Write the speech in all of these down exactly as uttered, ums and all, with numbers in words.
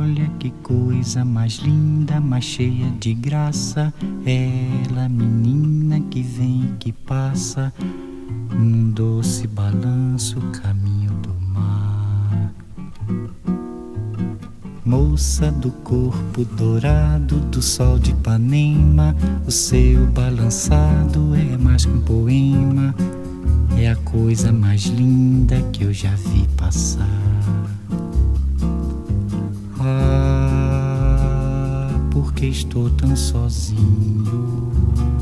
Olha que coisa mais linda, mais cheia de graça. Ela, menina que vem e que passa num doce balanço, caminho do mar. Moça do corpo dourado do sol de Ipanema, o seu balançado é mais que um poema. É a coisa mais linda que eu já vi passar. Ah, porque estou tão sozinho.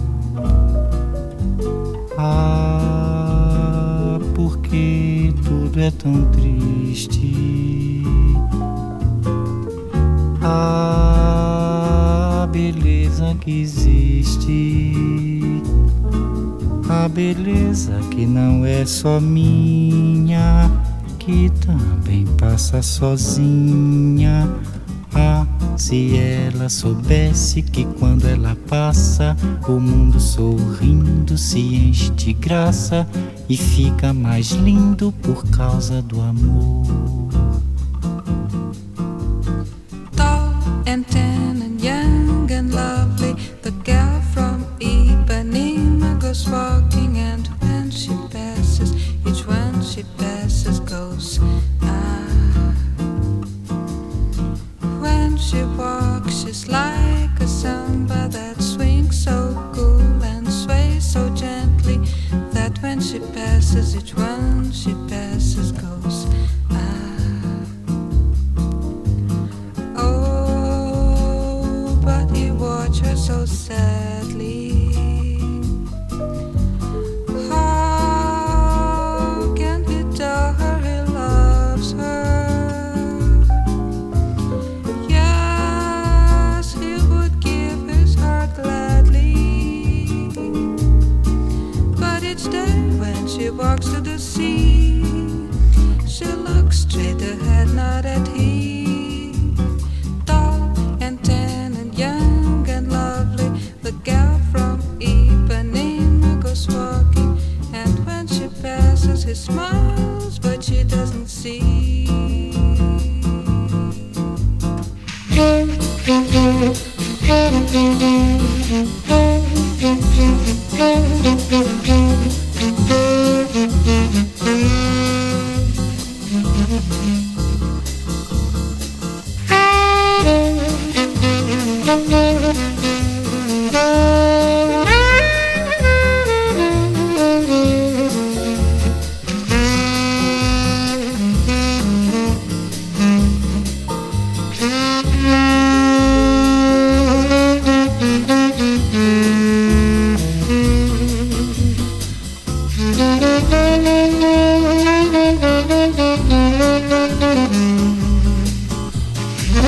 Ah, porque tudo é tão triste. Ah, beleza que existe. A beleza que não é só minha, que também passa sozinha. Ah, se ela soubesse que quando ela passa, o mundo sorrindo se enche de graça e fica mais lindo por causa do amor. Tall and tan and young and lovely, the girl from Ipanema goes walking, and when she passes, each one she passes goes ah. When she walks, she's like a samba that swings so cool and sways so gently, that when she passes, each one she passes goes ah. Oh, but he watched her so sadly. How can he tell her he loves her? Yes, he would give his heart gladly. But each day when she walks to the sea, she looks straight ahead, not at him. Tall and tan and young and lovely, the gal from Ipanema goes walking, and when she passes, he smiles, but she doesn't see. Thank you.